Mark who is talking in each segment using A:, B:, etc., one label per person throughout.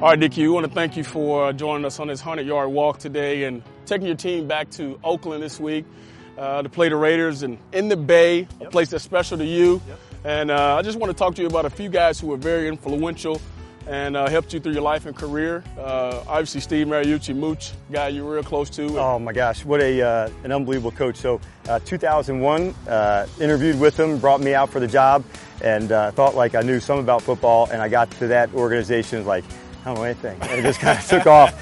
A: All right, Dickie, we want to thank you for joining us on this 100-yard walk today and taking your team back to Oakland this week to play the Raiders and in the Bay, a place that's special to you. And I just want to talk to you about a few guys who were very influential and helped you through your life and career. Obviously, Steve Mariucci, Mooch, guy you're real close to.
B: Oh, my gosh, what an unbelievable coach. So 2001, interviewed with him, brought me out for the job, and thought like I knew some about football, and I got to that organization like, I don't know anything. And it just kind of took off.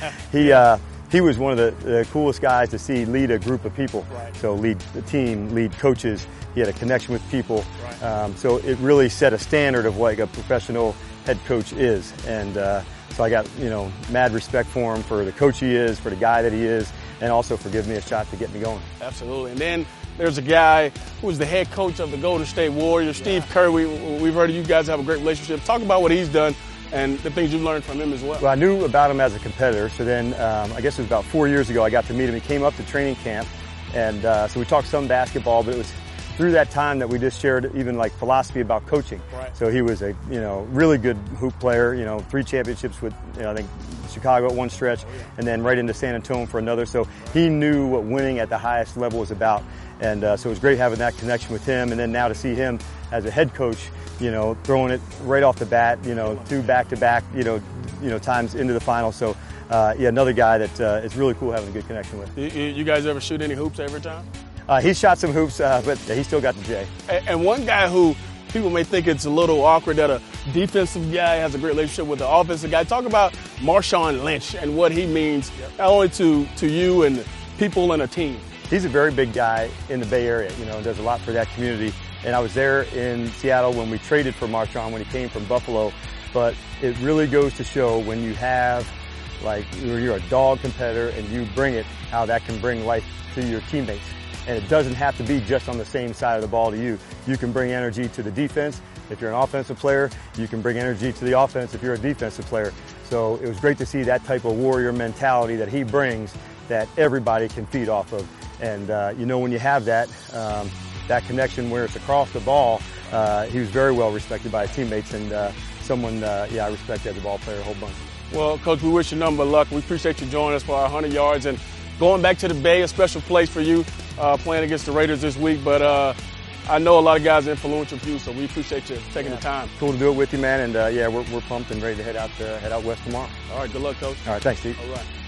B: He was one of the coolest guys to see lead a group of people.
A: Right.
B: So lead the team, lead coaches. He had a connection with people.
A: Right.
B: So it really set a standard of what a professional head coach is. And so I got, mad respect for him, for the coach he is, for the guy that he is, and also for giving me a shot to get me going.
A: Absolutely. And then there's a guy who was the head coach of the Golden State Warriors, Steve Kerr. We've heard you guys have a great relationship. Talk about what he's done and the things you've learned from him as well.
B: Well, I knew about him as a competitor, so then I guess it was about 4 years ago I got to meet him. He came up to training camp, and so we talked some basketball, but it was through that time that we just shared even like philosophy about coaching.
A: Right.
B: So he was a really good hoop player, 3 championships with I think Chicago at one stretch, and then right into San Antonio for another. So he knew what winning at the highest level was about, and so it was great having that connection with him. And then now to see him as a head coach, throwing it right off the bat, 2 back-to-back, times into the final. So, another guy that it's really cool having a good connection with.
A: You guys ever shoot any hoops every time?
B: He shot some hoops, but he still got the J.
A: And one guy who people may think it's a little awkward that a defensive guy has a great relationship with the offensive guy. Talk about Marshawn Lynch and what he means, not only to you and people and a team.
B: He's a very big guy in the Bay Area, does a lot for that community. And I was there in Seattle when we traded for Marshawn when he came from Buffalo. But it really goes to show when you have, you're a dog competitor and you bring it, how that can bring life to your teammates. And it doesn't have to be just on the same side of the ball to you. You can bring energy to the defense. If you're an offensive player, you can bring energy to the offense if you're a defensive player. So it was great to see that type of warrior mentality that he brings that everybody can feed off of. And, when you have that, that connection where it's across the ball, he was very well respected by his teammates and someone, I respect as a ball player a whole bunch.
A: Well, Coach, we wish you nothing but luck. We appreciate you joining us for our 100 yards and going back to the Bay, a special place for you, playing against the Raiders this week. But I know a lot of guys are influential for you, so we appreciate you taking the time.
B: Cool to do it with you, man. And we're pumped and ready to head out west tomorrow.
A: All right, good luck, Coach.
B: All right, thanks, Steve.
A: All right.